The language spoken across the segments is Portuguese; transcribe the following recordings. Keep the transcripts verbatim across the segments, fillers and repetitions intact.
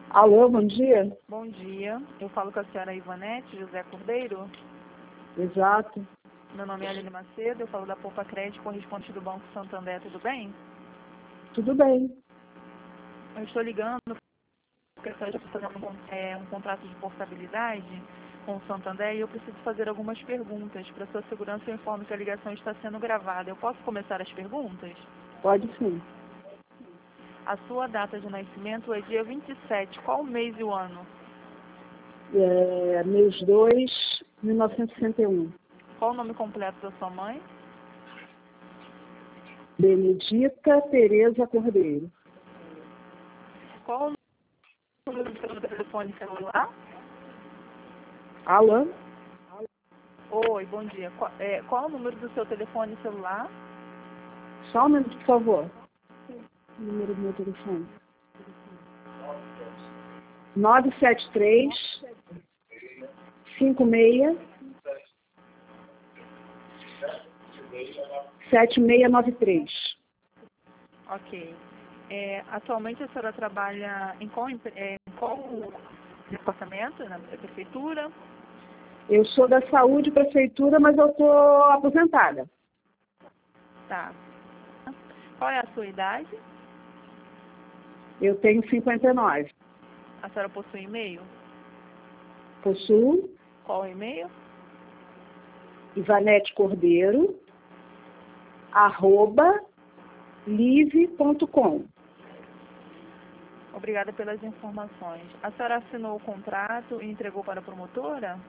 Alô, bom dia. Bom dia, eu falo com a senhora Ivanete José Cordeiro. Exato. Meu nome é Aline Macedo, eu falo da Poupa Crédito, correspondente do Banco Santander, tudo bem? Tudo bem. Eu estou ligando porque a senhora está fazendo um, é, um contrato de portabilidade com o Santander e eu preciso fazer algumas perguntas. Para sua segurança, eu informo que a ligação está sendo gravada. Eu posso começar as perguntas? Pode sim. A sua data de nascimento é dia vinte e sete, qual o mês e o ano? É, mês dois, mil novecentos e sessenta e um. Qual o nome completo da sua mãe? Benedita Tereza Cordeiro. Qual o número do seu telefone celular? Alô? Oi, bom dia. Qual, é, qual o número do seu telefone celular? Só um minuto, por favor. O número do meu telefone. nove sete três, cinco seis, sete seis nove três. Ok. É, atualmente a senhora trabalha em qual, empre- é, em qual departamento? Na prefeitura? Eu sou da Saúde Prefeitura, mas eu estou aposentada. Tá. Qual é a sua idade? Eu tenho cinquenta e nove. A senhora possui e-mail? Possuo Qual o e-mail? Ivanete Cordeiro, arroba, live ponto com. Obrigada pelas informações. A senhora assinou o contrato e entregou para a promotora?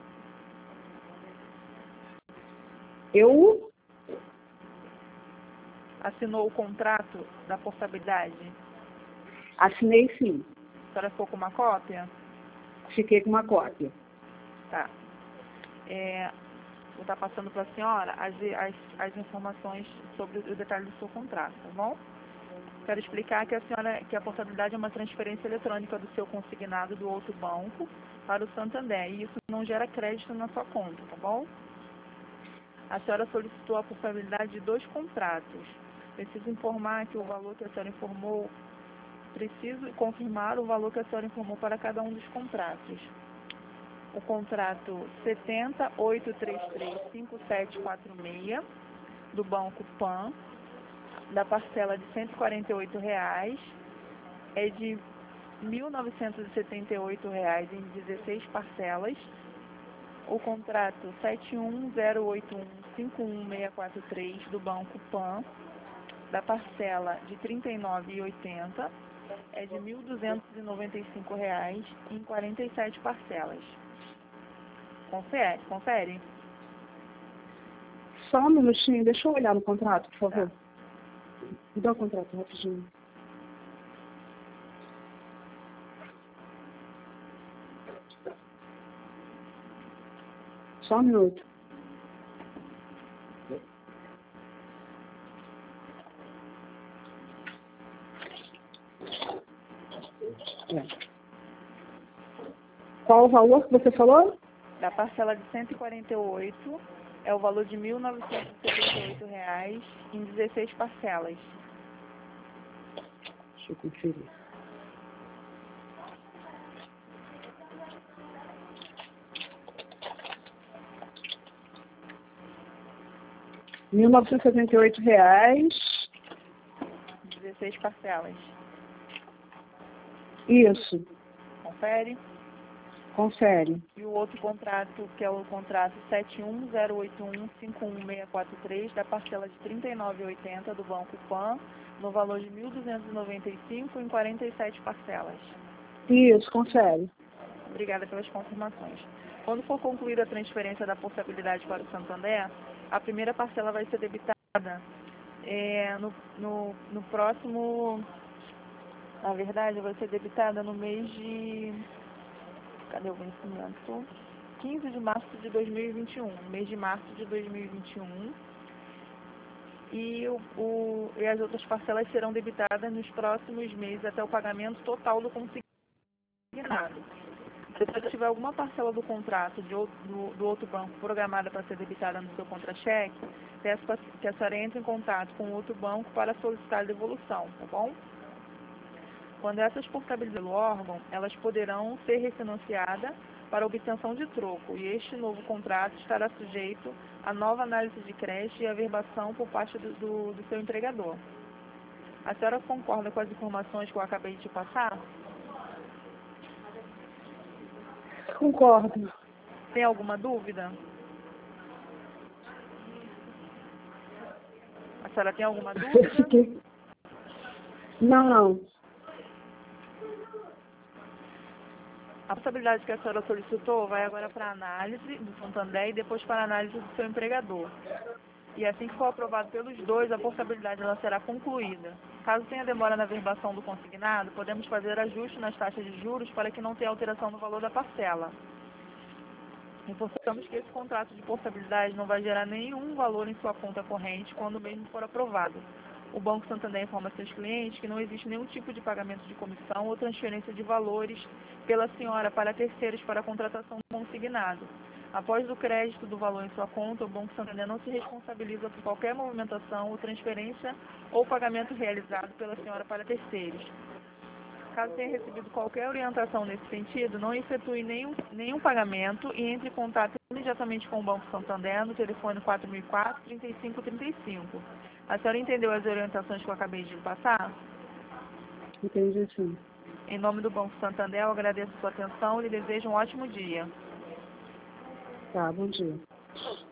Eu Assinou o contrato da portabilidade? assinei sim, A senhora ficou com uma cópia? fiquei com uma cópia. Tá. É, vou estar passando para a senhora as, as, as informações sobre o detalhe do seu contrato, tá bom? Quero explicar que a senhora, que a portabilidade é uma transferência eletrônica do seu consignado do outro banco para o Santander, e isso não gera crédito na sua conta, tá bom? A senhora solicitou a portabilidade de dois contratos. Preciso informar que o valor que a senhora informou, preciso confirmar o valor que a senhora informou para cada um dos contratos. O contrato setenta ponto oito três três cinco sete quatro seis do Banco Pan, da parcela de cento e quarenta e oito reais, é de mil novecentos e setenta e oito reais em dezesseis parcelas. O contrato sete um zero oito um cinco um seis quatro três do Banco Pan, da parcela de trinta e nove reais e oitenta centavos, é de mil duzentos e noventa e cinco reais em quarenta e sete parcelas. Confere, confere. Só um minutinho, deixa eu olhar no contrato, por Tá. favor. Me dá o contrato rapidinho. Só um minuto. É. Qual o valor que você falou? Da parcela de cento e quarenta e oito é o valor de mil novecentos e setenta e oito reais em dezesseis parcelas. Deixa eu conferir. mil novecentos e setenta e oito reais. dezesseis parcelas. Isso, Confere. confere. E o outro contrato, que é o contrato sete um zero oito um cinco um seis quatro três, da parcela de trinta e nove reais e oitenta centavos do Banco Pan, no valor de mil duzentos e noventa e cinco reais em quarenta e sete parcelas. Isso, confere. Obrigada pelas confirmações. Quando for concluída a transferência da portabilidade para o Santander, a primeira parcela vai ser debitada é, no, no, no próximo, na verdade, vai ser debitada no mês de, cadê o vencimento? quinze de março de dois mil e vinte e um, no mês de março de dois mil e vinte e um, e, o, o, e as outras parcelas serão debitadas nos próximos meses até o pagamento total do consignado. Se você tiver alguma parcela do contrato de outro, do, do outro banco programada para ser debitada no seu contra-cheque, peço que a senhora entre em contato com o outro banco para solicitar a devolução, tá bom? Quando essas portabilidades do órgão, elas poderão ser refinanciadas para obtenção de troco, e este novo contrato estará sujeito a nova análise de crédito e averbação por parte do, do, do seu empregador. A senhora concorda com as informações que eu acabei de passar? Concordo. Tem alguma dúvida? A senhora tem alguma Eu dúvida? fiquei... Não, não. A possibilidade que a senhora solicitou vai agora para a análise do Santander e depois para a análise do seu empregador. E assim que for aprovado pelos dois, a portabilidade ela será concluída. Caso tenha demora na verbação do consignado, podemos fazer ajuste nas taxas de juros para que não tenha alteração no valor da parcela. Reforçamos que esse contrato de portabilidade não vai gerar nenhum valor em sua conta corrente quando o mesmo for aprovado. O Banco Santander informa seus clientes que não existe nenhum tipo de pagamento de comissão ou transferência de valores pela senhora para terceiros para a contratação do consignado. Após o crédito do valor em sua conta, o Banco Santander não se responsabiliza por qualquer movimentação ou transferência ou pagamento realizado pela senhora para terceiros. Caso tenha recebido qualquer orientação nesse sentido, não efetue nenhum, nenhum pagamento e entre em contato imediatamente com o Banco Santander no telefone quatro mil e quatro, trinta e cinco trinta e cinco. A senhora entendeu as orientações que eu acabei de lhe passar? Entendi, sim. Em nome do Banco Santander, eu agradeço a sua atenção e lhe desejo um ótimo dia. Tá, bom dia.